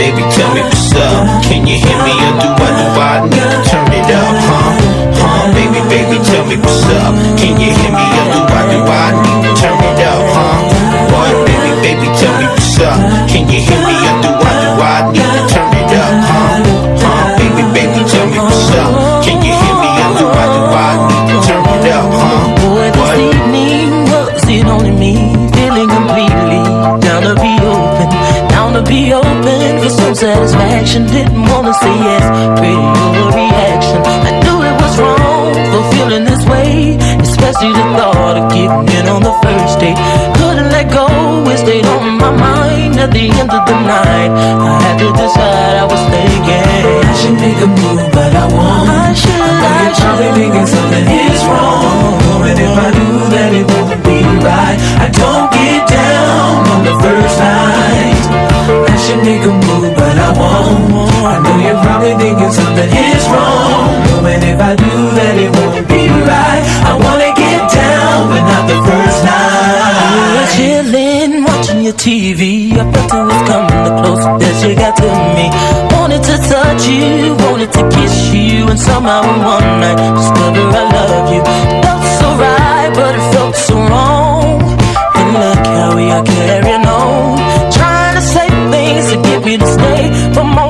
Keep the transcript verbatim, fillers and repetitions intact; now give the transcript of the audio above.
baby, tell me what's up. Can you hear me or do I, do I need to turn it up, huh? Huh, baby, baby, tell me what's up. Can you hear me or do I, do I need to turn it up, huh? What, baby, baby, tell me what's up. Can you hear me or do I, do I need to turn it up, huh? Huh, baby, baby, tell me what's up. Can you hear me or do I, do I need to turn it up, huh? Boy, this evening was it only me, feeling completely down to be open, down to be open for some satisfaction. Didn't wanna say yes, pretty overreaction. I knew it was wrong for feeling this way, especially the thought of getting in on the first date. Couldn't let go, it stayed on my mind at the end of the night. I had to decide, I was thinking I should make a move, but I won't. I should, I know you're probably thinking something is wrong, and if I do, then it won't be right. I don't get down on the first night. I should make a move, but I won't. I know you're probably thinking something is wrong, and if I do, then it won't be right. I wanna get down, but not the first night. You were chilling, watching your T V. I felt it was coming the closer that you got to me. Wanted to touch you, wanted to kiss you, and somehow in one night discover I love you. Felt so right, but it felt so wrong. And look how we are carrying on, trying to say things to get me to stay, but my